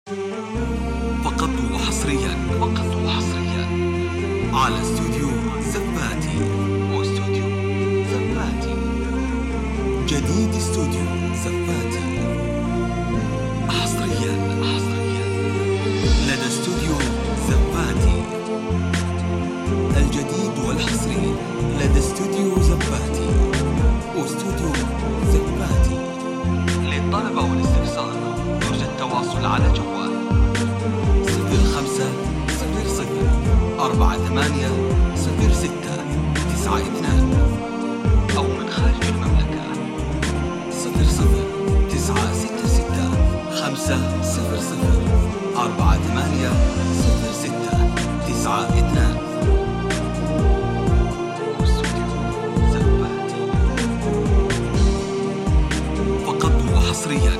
فقط وحصريا على استوديو زباتي. جديد استوديو زباتي حصريا لدى استوديو زباتي. الجديد والحصري لدى استوديو زباتي واستوديو زباتي. للطلب والاستفسار يرجى التواصل على جوال 0500480692 أو من خارج المملكة 00900480692. فقط وحصريا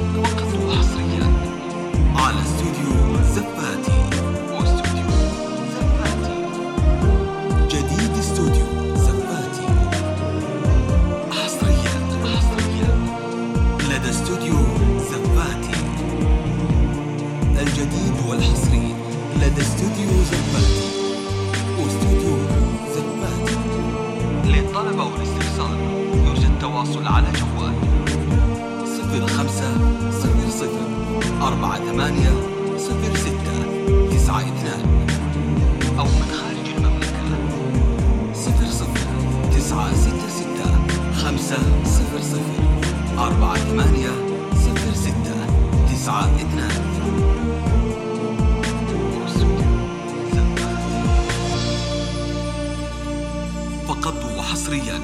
على استوديو زباتي واستوديو زباتي. جديد استوديو زباتي حصريا لدى استوديو زباتي. الجديد والحصري لدى استوديو زباتي واستوديو زباتي. للطلب والاستفسار يرجى التواصل على جوال 0500480692 أو من خارج المملكة 00900480692. فقط وحصريا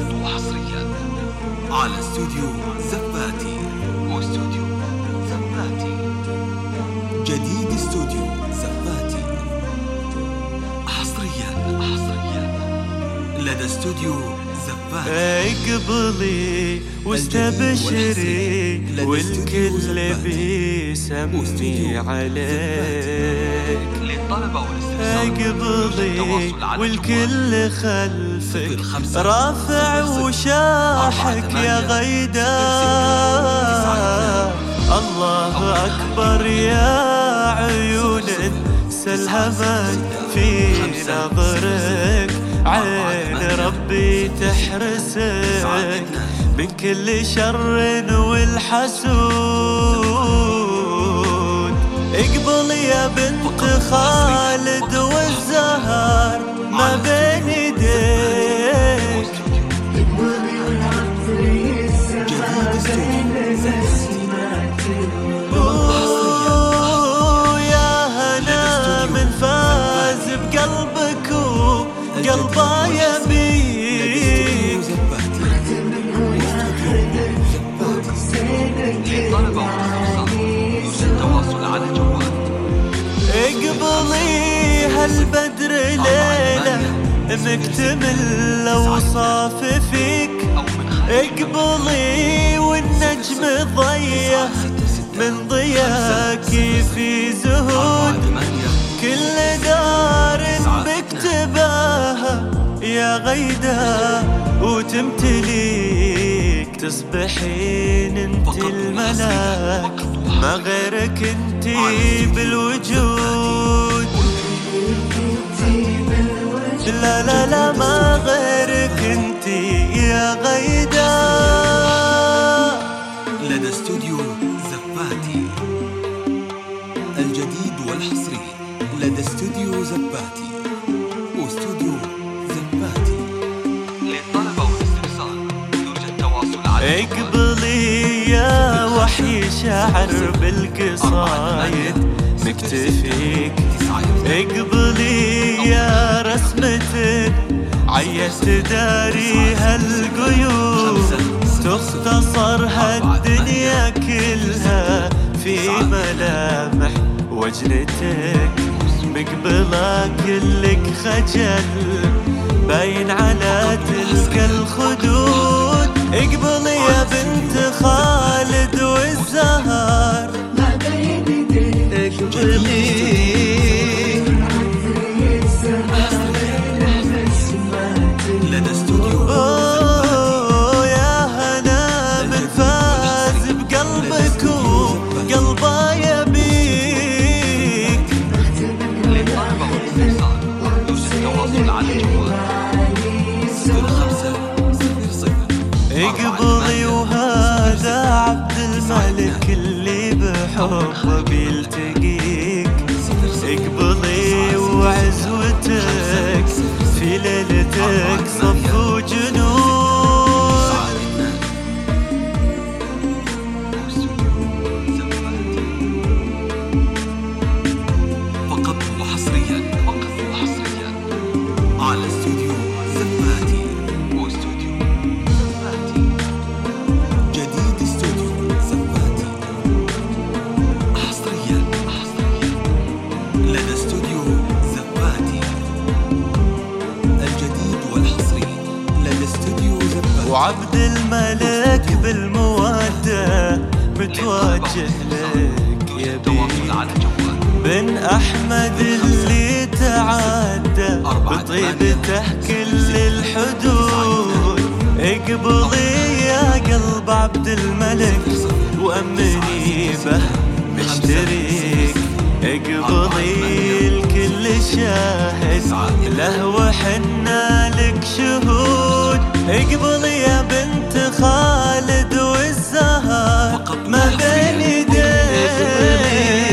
على استوديو زباتي واستوديو زباتي. جديد استوديو زباتي حصريا لدى استوديو زباتي. اقبلي واستبشري والكل بيسمي عليك. اقبلي والكل خلفك رافع وشاحك يا غيدا. الله أكبر يا عيون سلهمت في نظرك. عين ربي تحرسك من كل شر والحسود. اقبلي يا بنت خالد والزهر ما بين يديك. يا هنا من فاز بقلبك وقلبه يبيك. اقبلي هالبدر ليلة مكتمل الأوصاف فيك. اقبلي والنجم ضيّة من ضياك في زهود. كل دار بكتباها يا غيدا وتمتليك. تصبحين انت الملاك ما غيرك انت بالوجود. لا ما غيرك انت يا غيدا. لدى استوديو زباتي. الجديد والحصري لدى استوديو زباتي واستوديو زباتي. للطلب والاستفسار يرجى التواصل على اقبلي يا وحي شعر بالقصايد مكتفيك. اقبلي يا رسمة عيت داري هالقيود. تختصر هالدنيا كلها في ملامح وجنتك. مقبلة كلك خجل باين على تلك الخدود. اقبلي يا بنت خالد والزهر ما بين يديك. اقبلي لدى استوديو يا هنا من فاز بقلبك وقلبه يبيك. الحظ بيلتقيك. اقبلي وعزوتك في ليلتك صف وجنون. فقط وحصريا على استوديو زباتي واستوديو زباتي. جديد استوديو زباتي حصريا لدى استوديو زباتي. الجديد والحصري لدى استوديو زباتي. وعبد الملك بالمودة متوجه لك يا بيك، بن أحمد اللي تعدى بطيبته كل الحدود. اقبلي يا قلب عبد الملك وأمني به مشتريك. اقبلي الكل شاهد له وحنا لك شهود. اقبلي يا بنت خالد والزهر ما بين يديك.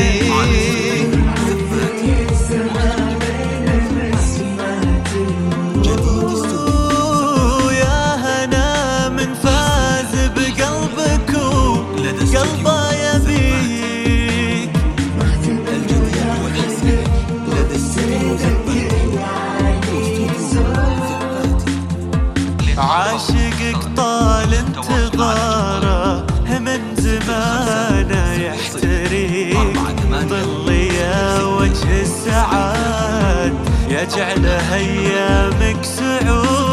قلبه يبيك. الجديد والحصري لدى استوديو زباتي. عاشقك طال انتظاره من زمانه يحتريك. طلي يا وجه السعاد يجعل ايامك سعود.